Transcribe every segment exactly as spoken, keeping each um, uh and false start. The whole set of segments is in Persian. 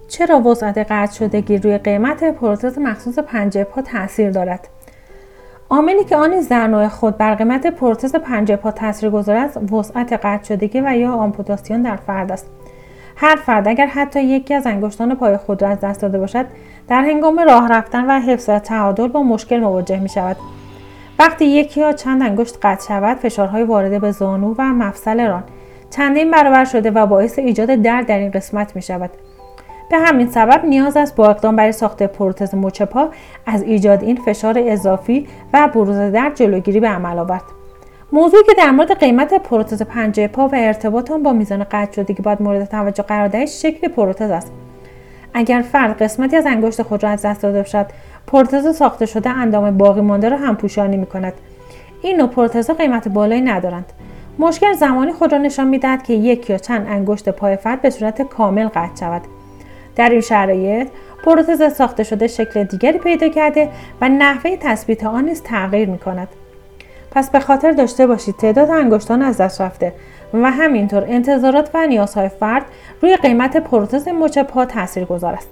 چرا وسعت قطع شدگی روی قیمت پروتز مخصوص پنجه پا تاثیر دارد؟ عاملی که آن نیز در نوع خود بر قیمت پروتز پنجه پا تاثیرگذار است، وسعت قطع شدگی و یا آمپوتاسیون در فرد است. هر فرد اگر حتی یکی از انگشتان پای خود را از دست داده باشد، در هنگام راه رفتن و حفظ تعادل با مشکل مواجه می شود. وقتی یکی یا چند انگشت قطع شود، فشارهای وارده به زانو و مفصل ران چندین برابر شده و باعث ایجاد درد در این قسمت می شود. به همین سبب نیاز است با اقدام برای ساخت پروتز مچ پا از ایجاد این فشار اضافی و بروز درد جلوگیری به عمل آورد. موضوعی که در مورد قیمت پروتز پنجه پا و ارتباط آن با میزان قطع شدگی باید مورد توجه قرار دهید شکل پروتز است. اگر فرد قسمتی از انگشت خود را از دست داده باشد، پروتز ساخته شده اندام باقی مانده را هم پوشانی می‌کند. این نوع پروتزها قیمت بالایی ندارند. مشکل زمانی خود را نشان می‌دهد که یک یا چند انگشت پای فرد به صورت کامل قطع شود. در این شرایط پروتز ساخته شده شکل دیگری پیدا کرده و نحوه تثبیت آن نیز تغییر می‌کند. پس به خاطر داشته باشید تعداد انگشتان از دست رفته و همینطور انتظارات و نیازهای فرد روی قیمت پروتز مچ پا تاثیرگذار است.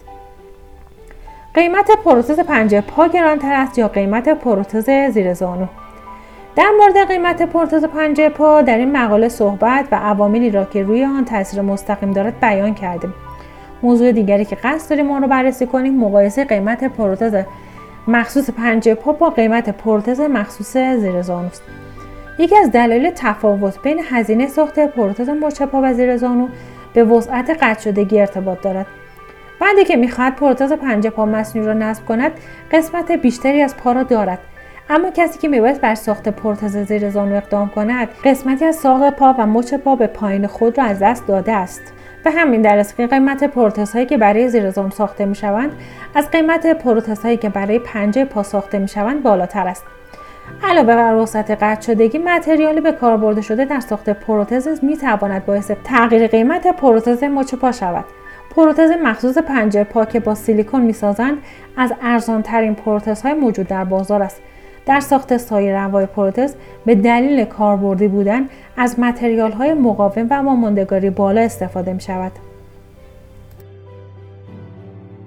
قیمت پروتز پنجه پا گرانتر است یا قیمت پروتز زیر زانو؟ در مورد قیمت پروتز پنجه پا در این مقاله صحبت و عواملی را که روی آن تاثیر مستقیم دارد بیان کردیم. موضوع دیگری که قصد داریم آن را بررسی کنیم مقایسه قیمت پروتز مخصوص پنجه پا با قیمت پروتز مخصوص زیر زانو است. یکی از دلایل تفاوت بین هزینه ساخت پروتز مچ پا و زیر زانو به وسعت قطع شدگی ارتباط دارد. فردی که می‌خواهد پروتز پنجه پا مصنوعی را نصب کند، قسمت بیشتری از پا را دارد. اما کسی که می‌باید بر ساخت پروتز زیر زانو اقدام کند، قسمتی از ساق پا و مچ پا به پایین خود را از دست داده است. به همین دلیل است که قیمت پروتزهایی که برای زیر زانو ساخته می‌شوند، از قیمت پروتزهایی که برای پنجه پا ساخته می‌شوند بالاتر است. علاوه بر وسعت قطع شدگی، متریالی به کار برده شده در ساخت پروتز می‌تواند باعث تغییر قیمت پروتز مچ پا شود. پروتز مخصوص پنجه پا که با سیلیکون می‌سازند، از ارزان‌ترین پروتزهای موجود در بازار است. در ساخت سایر انواع پروتز به دلیل کاربردی بودن از متریال‌های مقاوم و ماندگاری بالا استفاده می‌شود.